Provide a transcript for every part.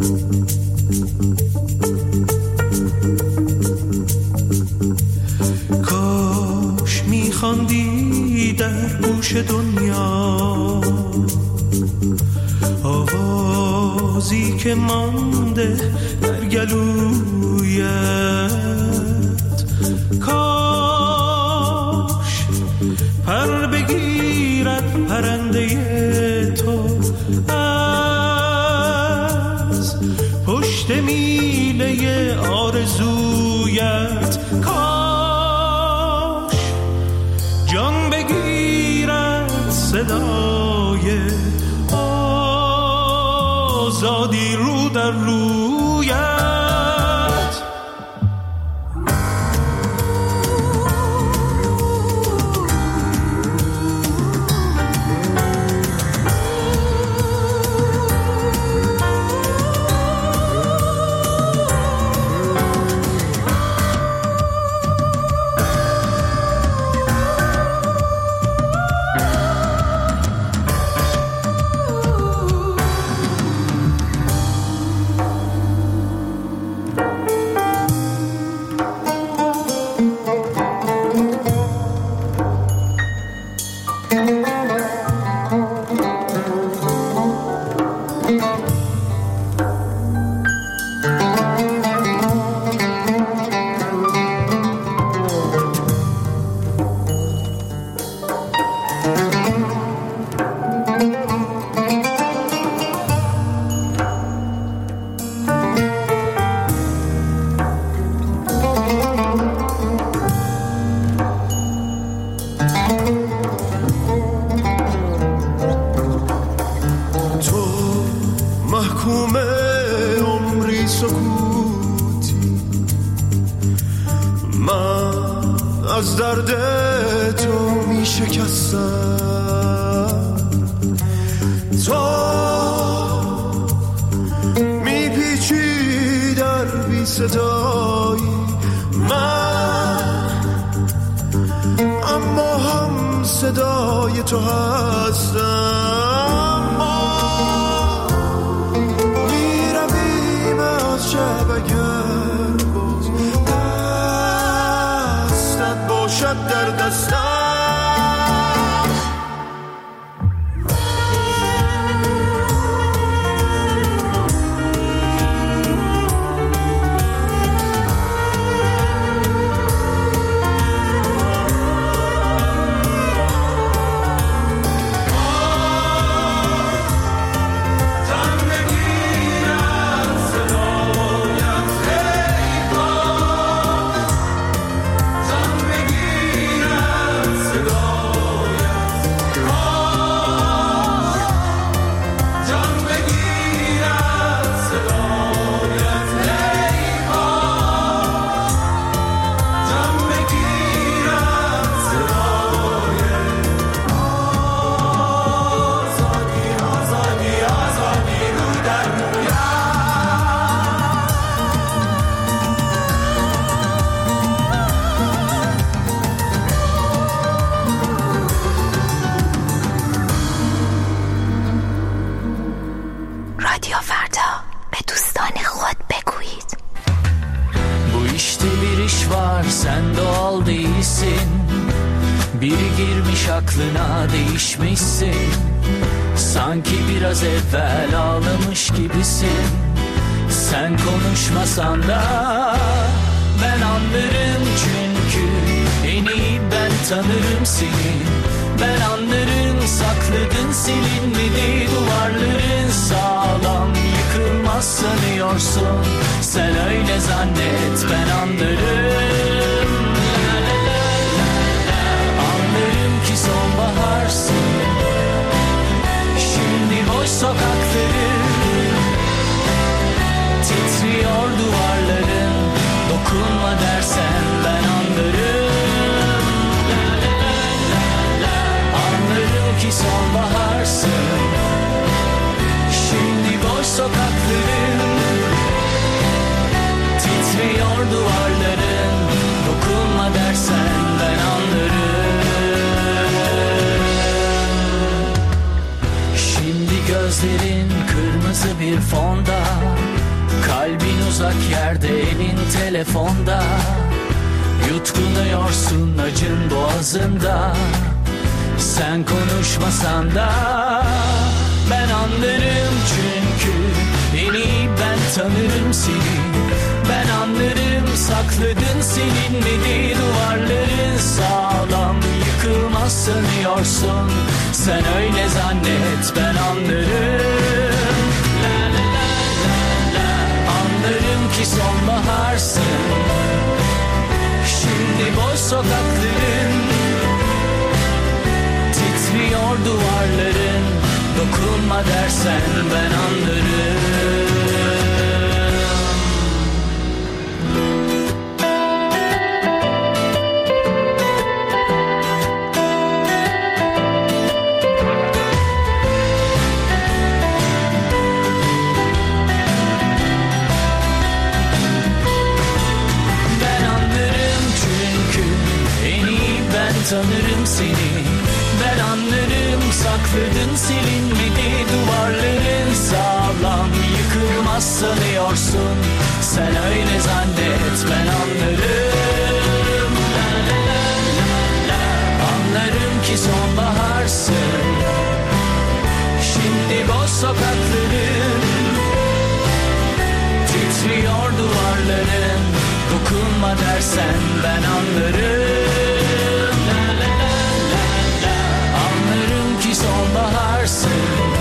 کاش میخواندی در گوش دنیا آوازی که مانده در گلویت، کاش پر بگیرد پرنده تو از پشت میله آرزویت، کاش جان بگیرد صدای آزادی رو در رویت. از درد تو می شکستم، تو می پیچی در بی صدایی من، اما هم صدای تو هستم. ما می رویم از شب اگر باز دستت باشد در دستم. Biri girmiş aklına değişmişsin, sanki biraz evvel ağlamış gibisin. Sen konuşmasan da ben anlarım, çünkü en iyi ben tanırım seni. Ben anlarım, sakladın silinmedi duvarların, sağlam yıkılmaz sanıyorsun. Sen öyle zannet, ben anlarım. Ki sonbaharsın, şimdi boş sokakların, titriyor duvarların. Dokunma dersen ben anlarım. Anlarım ki sonbaharsın, şimdi boş sokakların, titriyor duvarların. Dokunma dersen ben anlarım. Gözlerin kırmızı bir fonda, Kalbin uzak yerde, elin telefonda. Yutkunuyorsun acın boğazında. Sen konuşmasan da ben anlarım, çünkü en iyi ben tanırım seni. Ben anlarım, sakladın silinmedi duvarların, sağlam yıkılmaz sanıyorsun. Sen öyle zannet, ben anlarım. La la la la la. Anlarım ki sonbaharsın. Şimdi boş sokakların, titriyor duvarların. Dokunma dersen ben anlarım. Tanırım seni, ben anlarım, sakladın silinmedi duvarların, sağlam yıkılmaz sanıyorsun. Sen öyle zannet, ben anlarım. La la la la la. Anlarım ki sonbaharsın. Şimdi boş sokakların, titriyor duvarların. Dokunma dersen ben anlarım. Sonbaharsın.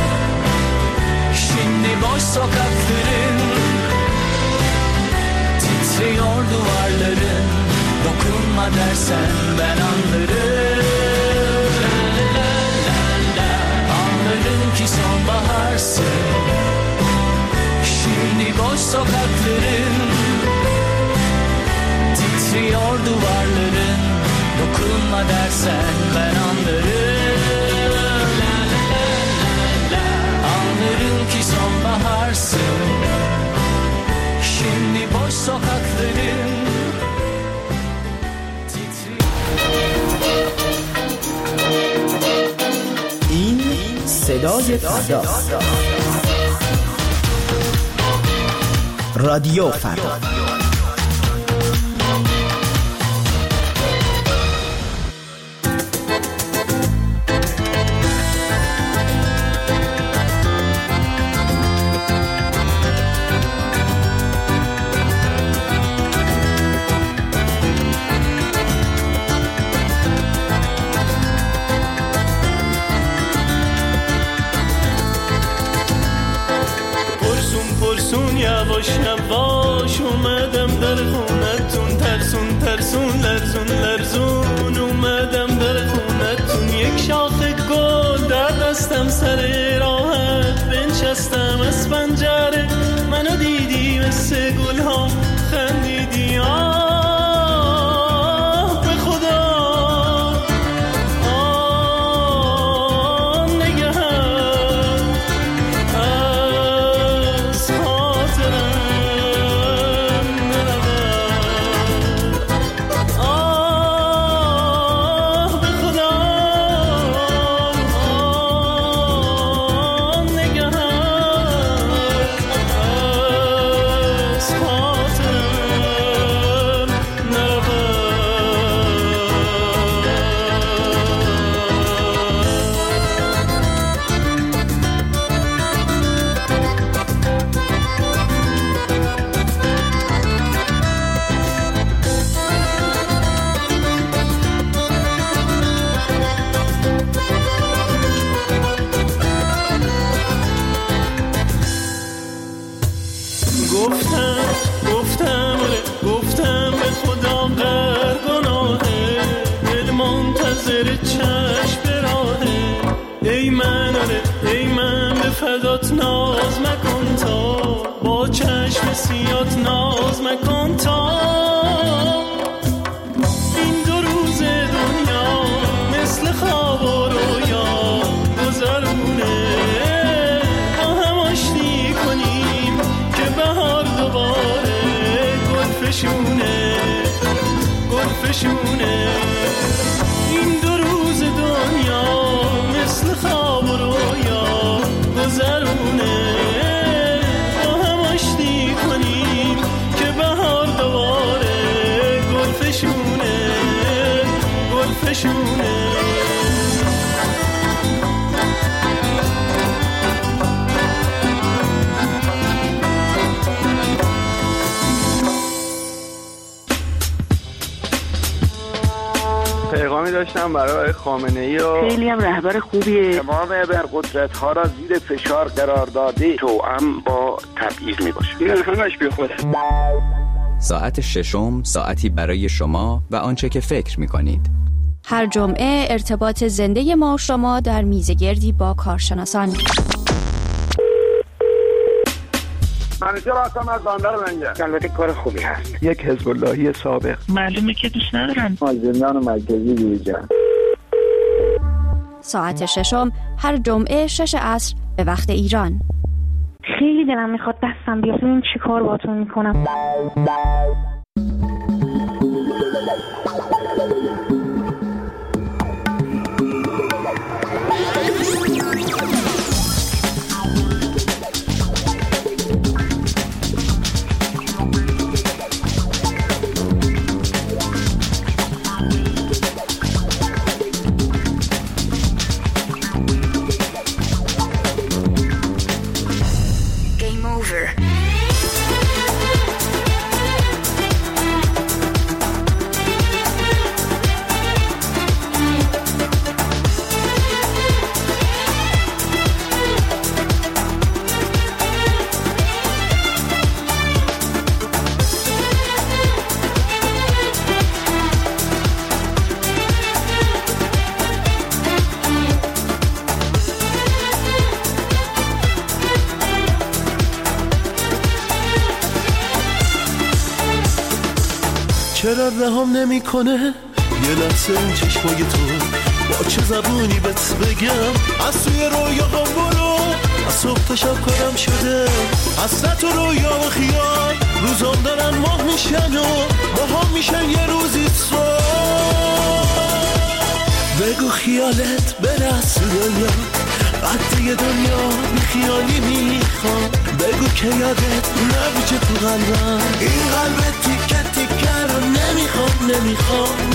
Şimdi boş sokakların, titriyor duvarların. Dokunma dersen ben anlarım. La la la la. Anlarım ki sonbaharsın. Şimdi boş sokakların, titriyor duvarların. Dokunma dersen ben anlarım. Anlarım ki sonbaharsın. Şimdi boş sokakların این صدای فردا، رادیو فردا. یواش یواش اومدم در خونتون، ترسون ترسون لرزون لرزون اومدم در خونتون. یک شاخه گل در دستم، سر راحت بنشستم از پنجره. منو دیدی مثل گل ها خندیدی، آه به خدا آه نگه از خاطرم نرود. آه به خدا آه نگه از خاطرم نرود. گفتم به خدا غر گناهه، دل منتظر چشم به راهه. ای من به فدات ناز مکن تا، با چشم سیات ناز مکن تا. این دو روز دنیا مثل خواب و رویا گذرونه، با هم آشتی کنیم که بهار دوباره گل فشونه. این دو روز دنیا مثل خواب و رویا گذرونه، با هم آشتی پیامی داشتم برای خامنه‌ای و خیلی هم رهبر خوبیه. تمام ابرقدرت‌ها را زیر فشار قرار داده، توأم با تبعیض میباشه. این همش بیخوده. ساعت ششم، ساعتی برای شما و آنچه که فکر می‌کنید. هر جمعه ارتباط زنده ما و شما در میزگردی با کارشناسان. منیجر هستم از بندر منجر. البته کار خوبی هست. یک حزب اللهی سابق. معلومه که دوست ندارن. زندان مرکزی بیرجان. ساعت ششم هر جمعه 6 عصر به وقت ایران. خیلی دلم میخواد دستم بیاد ببین چی کار باهاتون میکنم. چرا رهم نمی کنه یه لحظه اون چشمای تو، با چه زبونی بهت بگم از توی رویاهام برو، از صبح تا شب کارم شده حسرت و رویا و خیال، روزام دارن ماه میشن و ماها میشن یه روزی صبح. بگو خیالت برس دنیا قد یه دنیا بی خیالی میخوام، بگو که یادت نبیچه تو قلبم، این قلبت تیکه تیکه رو نمیخوام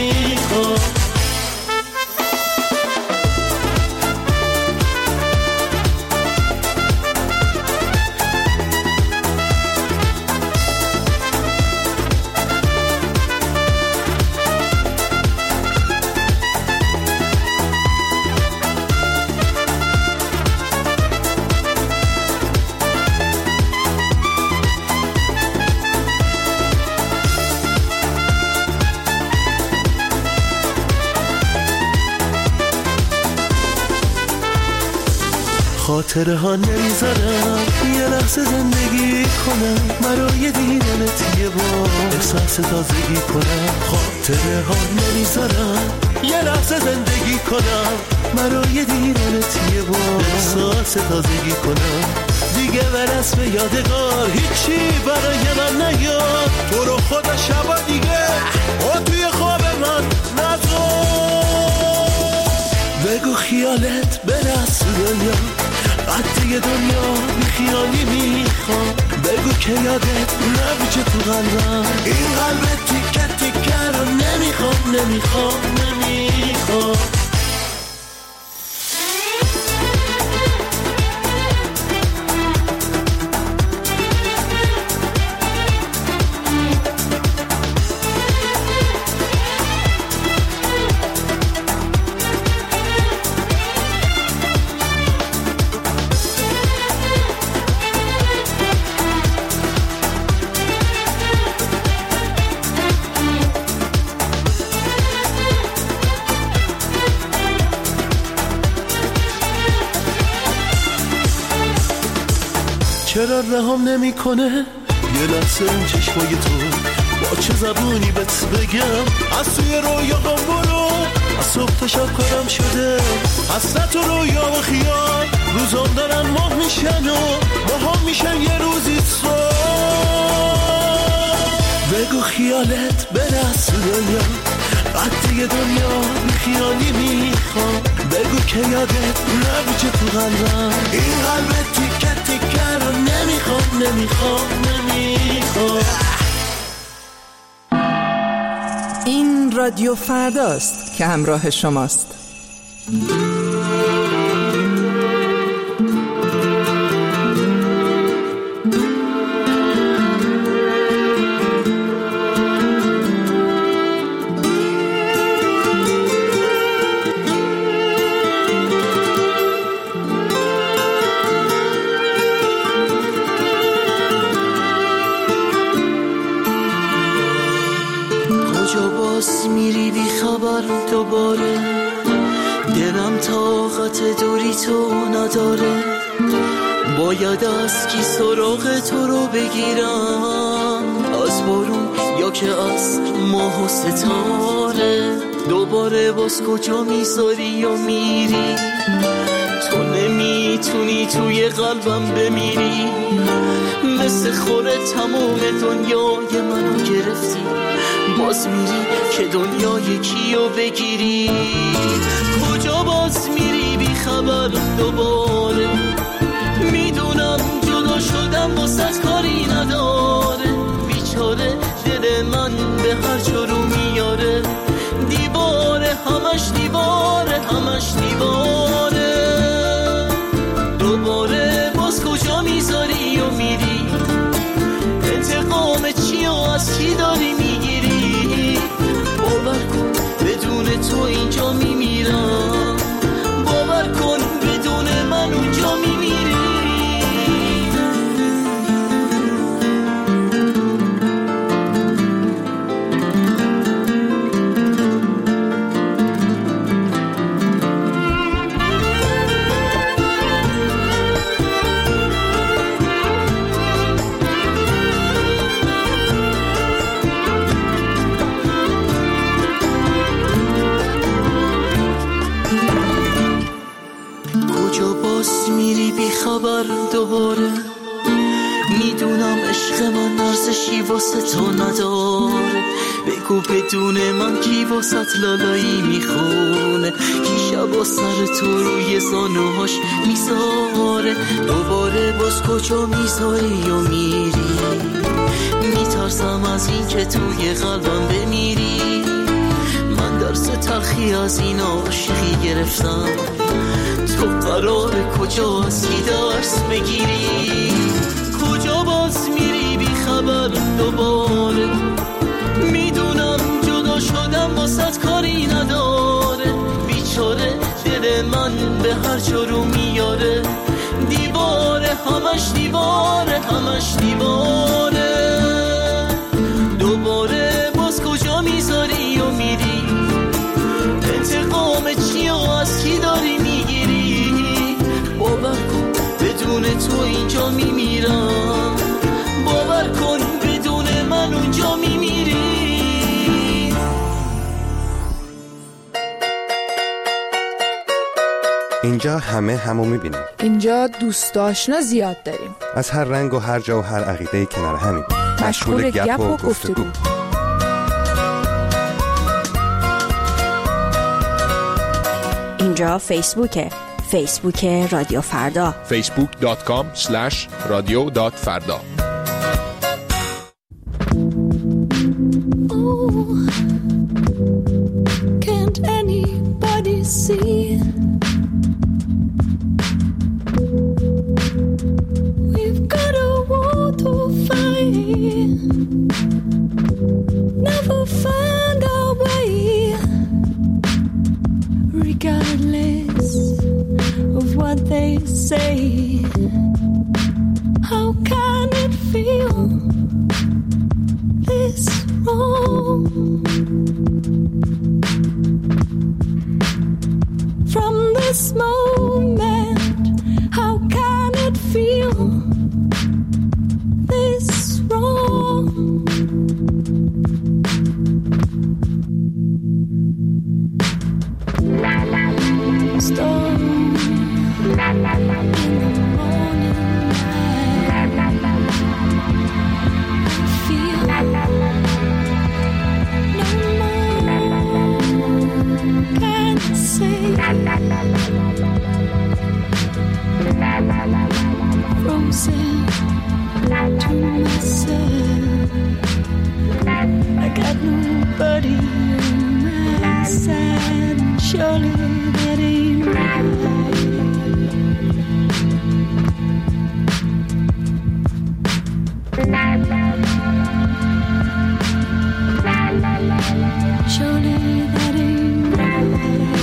خاطره ها نمیذارم یه لحظه زندگی کنم، برای دیدنت یه بار احساس تازگی کنم. خاطره ها نمیذارم یه لحظه زندگی کنم، برای دیدنت یه بار احساس تازگی کنم. دیگه برس به یادگار هیچی برای من نیاد، تو رو خدا شبا دیگه و توی خواب من نذار. بگو خیالت برس دنیا قد یه دنیا بی خیالی میخوام، بگو که یادت نبیچه تو قلبم، این قلبت تیکه تیکه رو نمیخوام. چرا رهم نمی کنه یه لحظه اون چشمای تو، با چه زبونی بهت بگم از توی رویاهام برو، از صبح تا شب کارم شده حسرت و رویا و خیال، روزام دارن ماه میشن و ماها میشن یه روزی صبح. بگو خیالت برس دنیا قد یه دنیا بی خیالی میخوام، بگو که یادت نبیچه تو قلبم، این قلبت تیکه تیکه رو نمیخوام. این رادیو فرداست که همراه شماست. خبر دوباره، دلم طاقت دوری تو نداره. باید از کی سراغ تو رو بگیرم، از بارون یا که از ماه و ستاره. دوباره باز کجا میذاری و میری، تو نمیتونی توی قلبم بمیری. مثل خوره تمام دنیای منو گرفتی، باز میری که دنیای کیو بگیری. کجا باز میری بی خبر دوباره، میدونم جدا شدم واسه کاری نداره. بیچاره دل من به هر جا رو میاره، دیواره همش دیواره همش دیواره. دوباره باز کجا میذاری و میری، انتقام چی و از کی داری میگیری. باور کن بدون تو اینجا میمیرم، باور کن بدون من اونجا میمیری. خبر دوباره، میدونم عشق من ارزشی واسه تو نداره. بگو بدون من کی واسه لالایی میخونه، کی شبا سر تو روی زانوهاش میذاره. دوباره باز کجا میذاری و میری، میترسم از این که توی قلبم بمیری. من درس تلخی از این عاشقی گرفتم، تو قراره کجا از کی درس بگیری. کجا باز میری بی خبر دوباره، میدونم جدا شدم واسه کاری نداره. بیچاره دل من به هر جا رو میاره، دیواره همش دیواره همش دیواره. دوباره باز کجا میذاری و میری، انتقام چی و از کی داری میگیری. باور کن بدون تو اینجا میمیرم، باور کن بدون من اونجا میمیری. اینجا همه همو میبینیم، اینجا دوست آشنا زیاد داریم، از هر رنگ و هر جا و هر عقیده کنار همیم، مشغول گپ و گفتگو. اینجا فیسبوکه، فیسبوک رادیو فردا، facebook.com/radio.farda. Can't anybody see we've got a war to fight, never find our way regardless of what they say. How can it feel this wrong? From this moment, how can it feel this wrong? Storm in the morning light, feel no more can say. Frozen to myself, I got nobody on my side. Surely that ain't right. Surely that ain't right.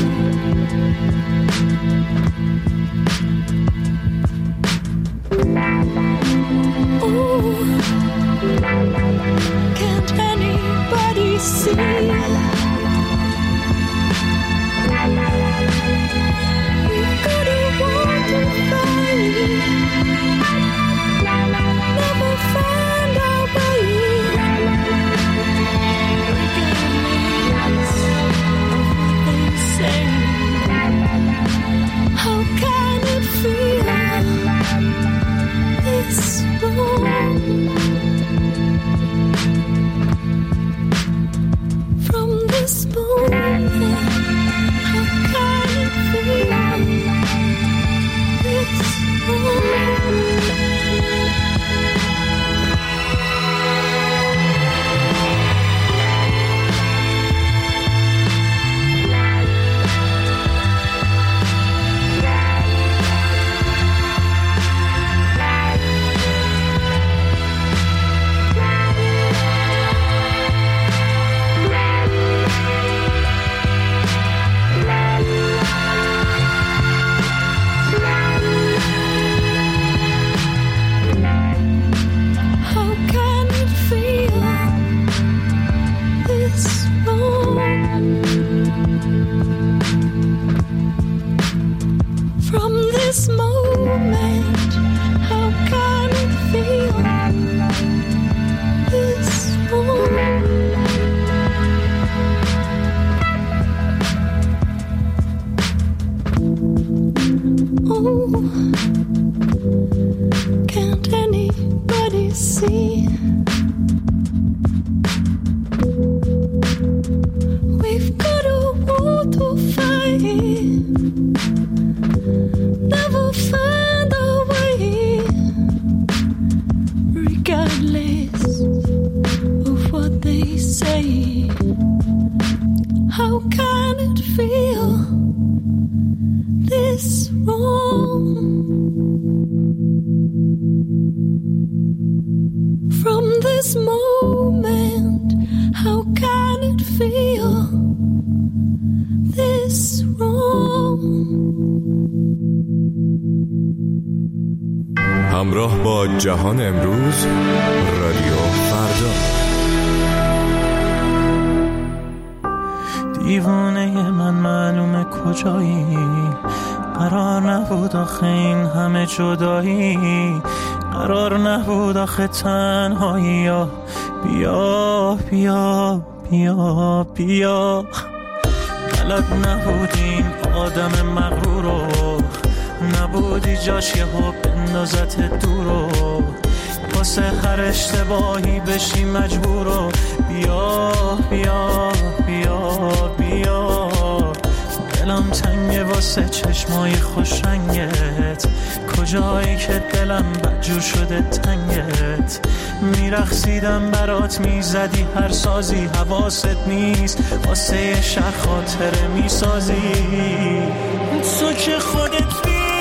Ooh, can't anybody see From this moment, how can it feel this moment? همراه با جهان امروز، رادیو فردا. دیوانه من معلومه کجایی، قرار نبود آخه این همه جدایی، قرار نبود آخه تنهایی. یا بیا بیا بیا بیا، بلد نبود این آدم مغرورو، نبودی جاش یه ها بندازت دورو، واسه هر اشتباهی بشی مجبورو. بیا بیا بیا بیا، دلم تنگه واسه چشمای خوش رنگت، کجایی که دلم بدجور شده تنگت. میرقصیدم برات، میزدی هر سازی، حواست نیست واسه یه شهر خاطره میسازی. تو که خودت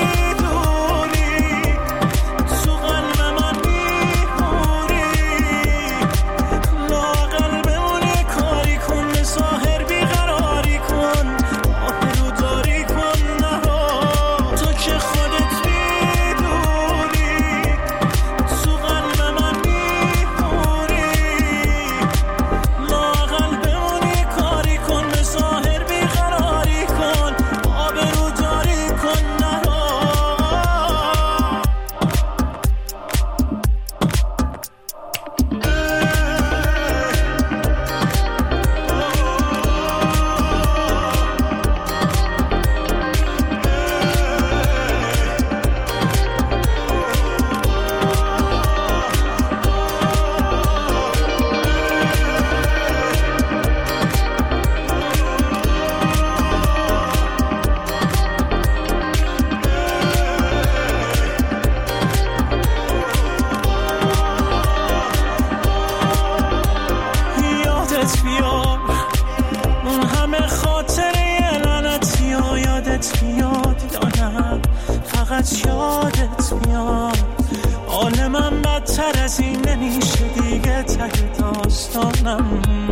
یادت میاد، عالمم بدتر از این نمیشه دیگه، ته داستانم.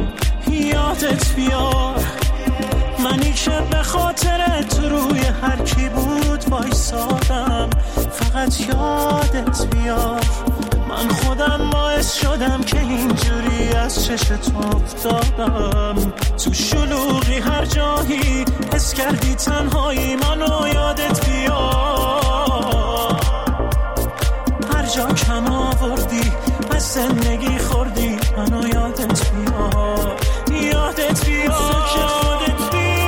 یادت بیار منی که به خاطر تو روی هر کی بود وایسادم، فقط یادت بیار من خودم باعث شدم که اینجوری از چشت افتادم. تو شلوغی هر جایی حس کردی تنهایی، منو یادت بیار. هر جا کم آوردی از زندگی خوردی، منو یادت بیار. یادت بیار که خودت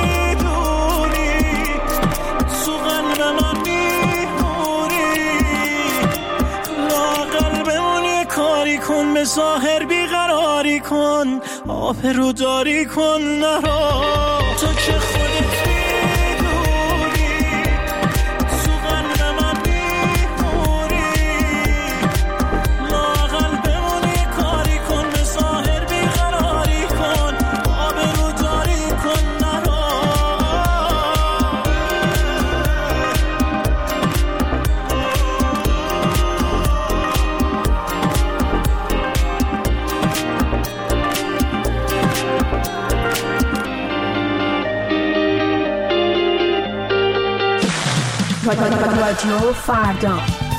میدونی تو قلب من میمونی، لااقل بمونی کار کاری کن به ظاهر بیقراری کن آبروداری کن نرا تو که خودت میدونی سوغن من میمونی لااقل بمونی کاری کن به ظاهر بیقراری کن آبروداری کن نرا رادیو فردا.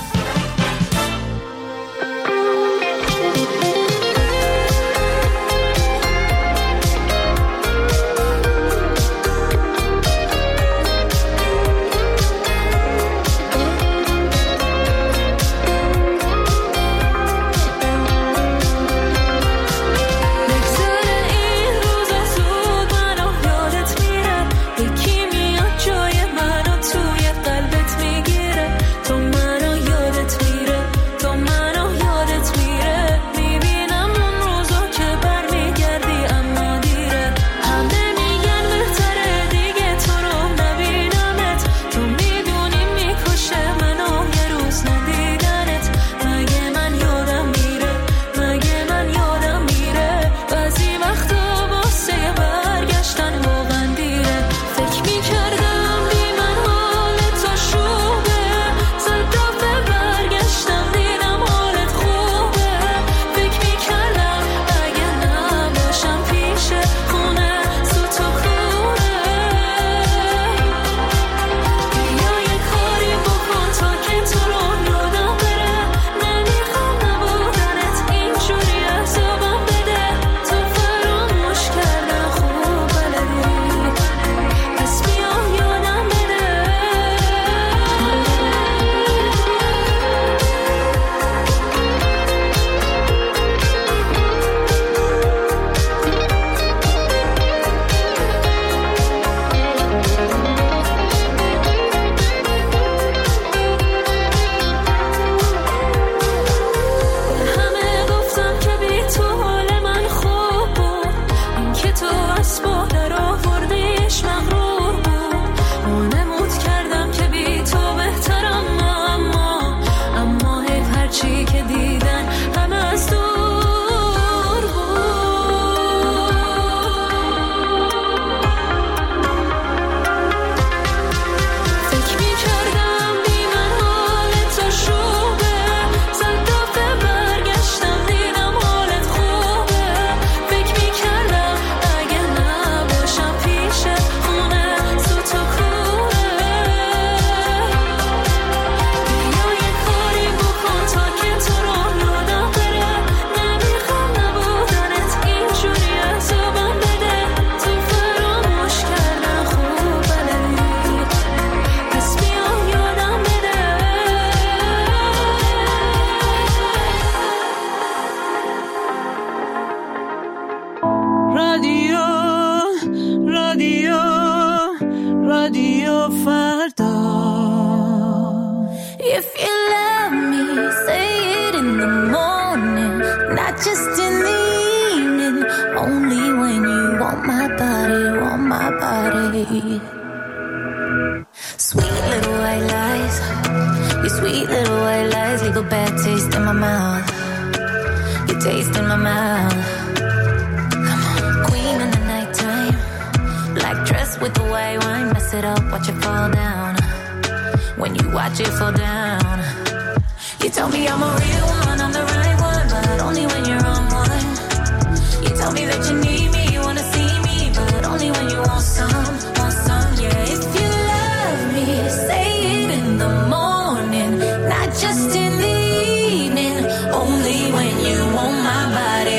Sweet little white lies, your sweet little white lies leave a bad taste in my mouth. Your taste in my mouth. Come on, queen in the nighttime, black dress with the white wine, mess it up, watch it fall down. When you watch it fall down, you tell me I'm a real one, I'm the right one, but only when you're on one. You tell me that you need me, you wanna see me, but only when you want some, yeah. If you love me, say it in the morning, not just in the evening. Only when you want my body,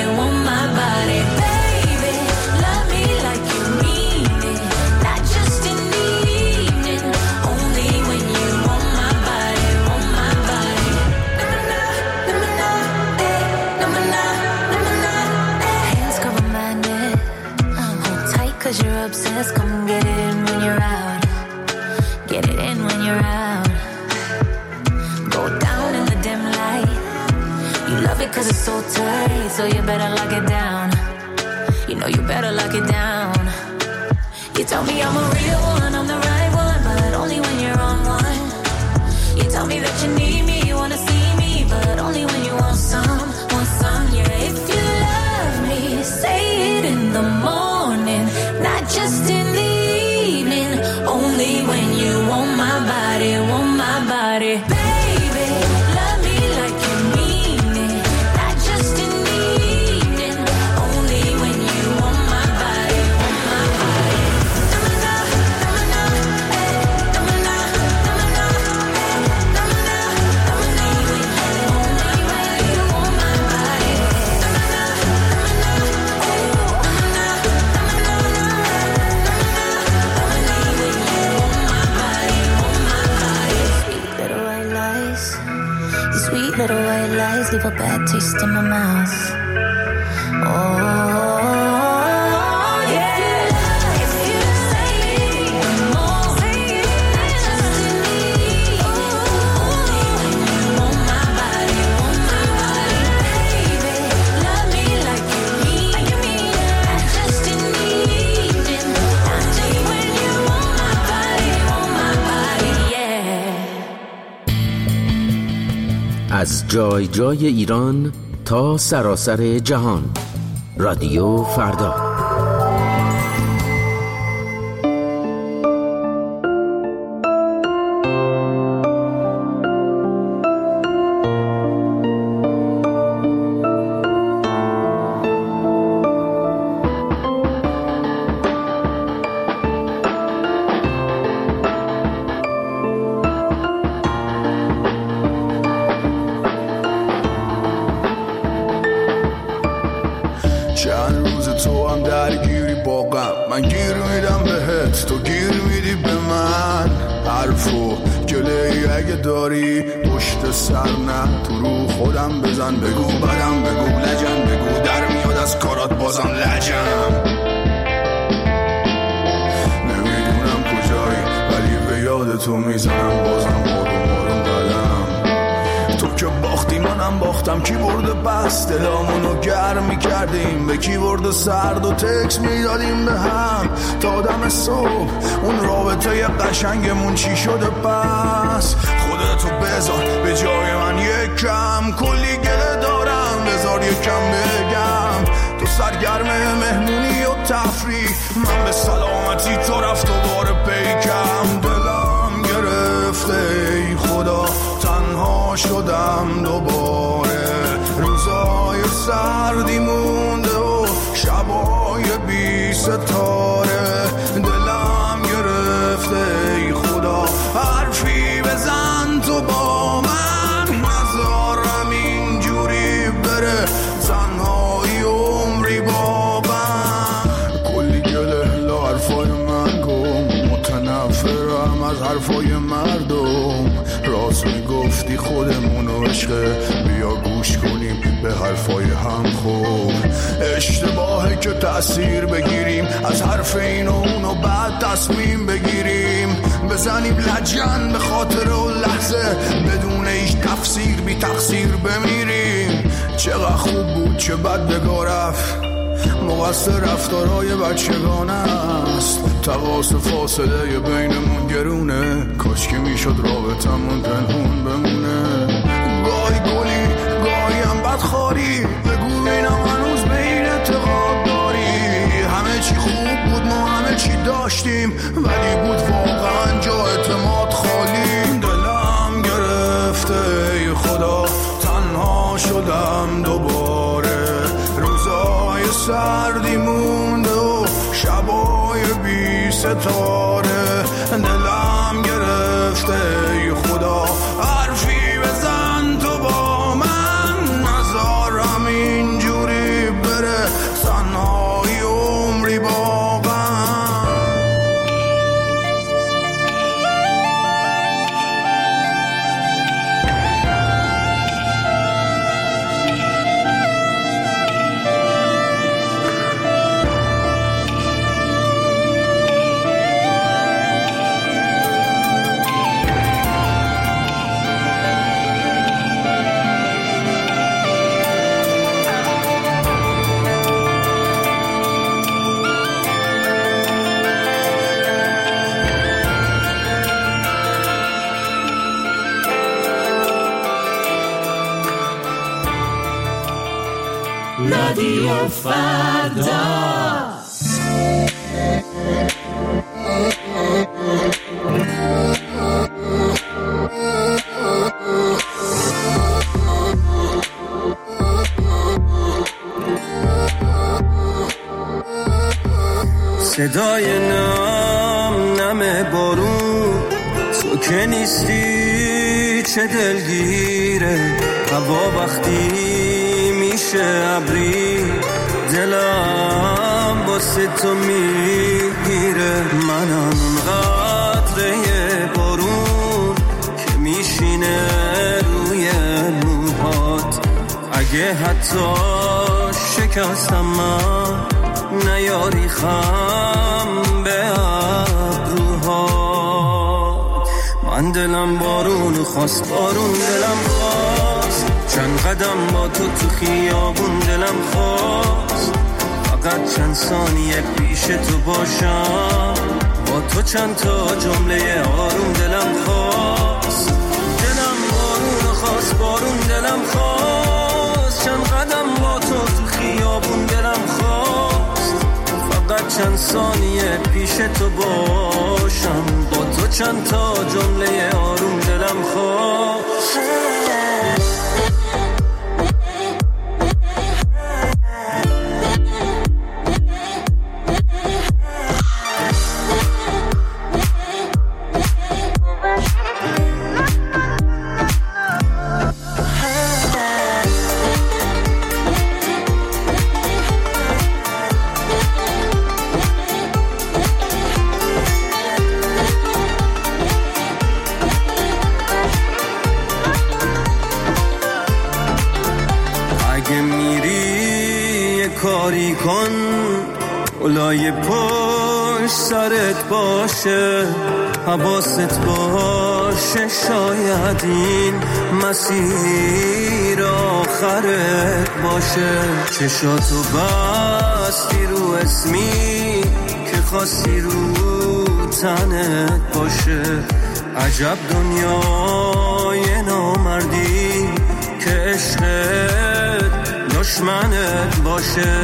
baby. Love me like you mean it, not just in the evening. Only when you want my body, Hands cover my neck, hold tight 'cause you're obsessed. Come get it in when you're out, get it in when you're out. Go down in the dim light, you love it 'cause it's so so tight, so you better lock it down. You know you better lock it down. You tell me I'm a real one, I'm the right one, but only when you're on one. You tell me that you need me, you wanna see me, but only when you want some, yeah. If you love me, say it in the morning, not just in the evening. Only when you want my body, baby, love me like you mean it, not just in the evening. Only when you want my body, Tamana, tamana, hey, tamana, tamana, hey, tamana, tamana, when you want my body, tamana, tamana, oh, tamana, tamana, tamana, when you want my body, Sweet little white lies, these sweet little white lies leave a bad taste in my mouth. Oh, yeah. If you say it more, not just in me. Only when you want my body, baby. Love me like you mean it, not just in the evening. Only when you want my body, yeah. از جای جای ایران تا سراسر جهان، رادیو فردا. چند روز تو هم درگیری با غم، من گیر میدم بهت، تو گیر میدی به من. حرف و گله‌ای اگه داری پشت سر نه، تو رو خودم بزن، بگو بدم، بگو لجن، بگو در میاد از کارات بازم لجم. نمیدونم کجایی ولی به یاد تو میزنم بازم آروم آروم قدم. تو که باختی منم باختم، کی برده بس دلامونو گرم میکردیم، به کی برده سرد و تکس میدادیم به هم تا دم صبح. اون رابطه قشنگمون چی شده پس؟ خودتو بذار به جای من یکم، کلی گله دارم بذار یکم بگم. تو سرگرم مهمونی و تفریح، من به سلامتی تو رفت و بار پیکم. دلم گرفته ای خدا، تنها شدم دوباره. روزای سردی مونده و شبای بی ستاره. دلم گرفته ای خدا، حرفی بزن تو با من، نذارم اینجوری بره تنهایی عمری با من. کلی گله لا حرفای من گم، متنفرم از حرفای مردم. راست میگفتی خودمونو عشقه، بیا گوش کنیم به حرفای هم. خوب اشتباهه که تأثیر بگیریم از حرف این و اون و بعد تصمیم بگیریم، بزنیم لجن به خاطر و لحظه، بدون هیچ تفسیر بی تقصیر بمیریم. چقدر خوب بود چه بد بگاه رفت، مقصر رفتارهای بچگانه است. تقاس فاصله بینمون گرونه، کاش که میشد رابطمون پنهون بمونه. گاهی گلی گاهی هم بدخواری، بگو بینم هنوز به این اعتقاد داری. همه چی خوب بود، ما همه چی داشتیم، ولی بود واقعا جا اعتماد خالی. دلم گرفته ای خدا، تنها شدم دوباره. روزای سردی مونده و شبای بی ستاره. دلم گرفته ای خدا، حرفی بزن تو با من، نذارم اینجوری بره تنهایی عمری با من. رادیو فردا. صدای نم بارون، تو که نیستی چه دلگیره. هوا وقتی میشه ابری، دلم واسه تو میگیره. منم اون قطره بارون که میشینه روی موهات. اگه حتی شکستم من، نیاری خم به ابروها. من دلم بارون خواست، بارون دلم خواست. چند قدم با تو خیابون دلم خواست. فقط چند ثانیه پیش تو باشم، با تو چند تا جمله آروم دلم خواست. دلم بارون خواست، بارون دلم خواست. چند قدم با تو خیابون دلم خواست. فقط چند ثانیه پیش تو باشم، با تو چند تا جمله آروم دلم خواست. کاری کن اولای پشت سرت باشه، حواست باشه. شاید این مسیر آخرت باشه. چشاتو بستی رو اسمی که خاصی رو تنت باشه. عجب دنیای نامردی که عشقت دشمنت باشه.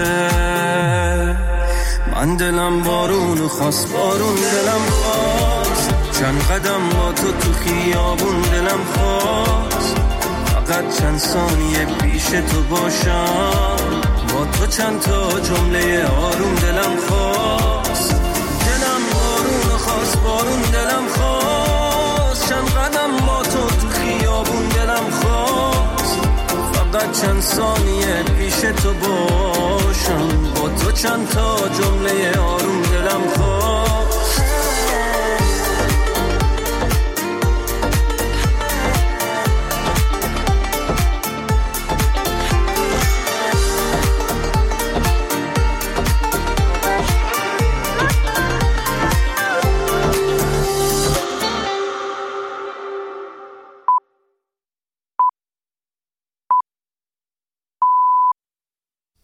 من دلم بارون خواست، بارون دلم خواست. چند قدم با تو خیابون دلم خواست. فقط چند ثانیه پیش تو باشم، با تو چند تا جمله آروم دلم خواست. دلم بارون خواست، بارون دلم خواست. چند قدم با تو خیابون دلم خواست. فقط چند ثانیه پیش تو باشم، با تو چند تا جمله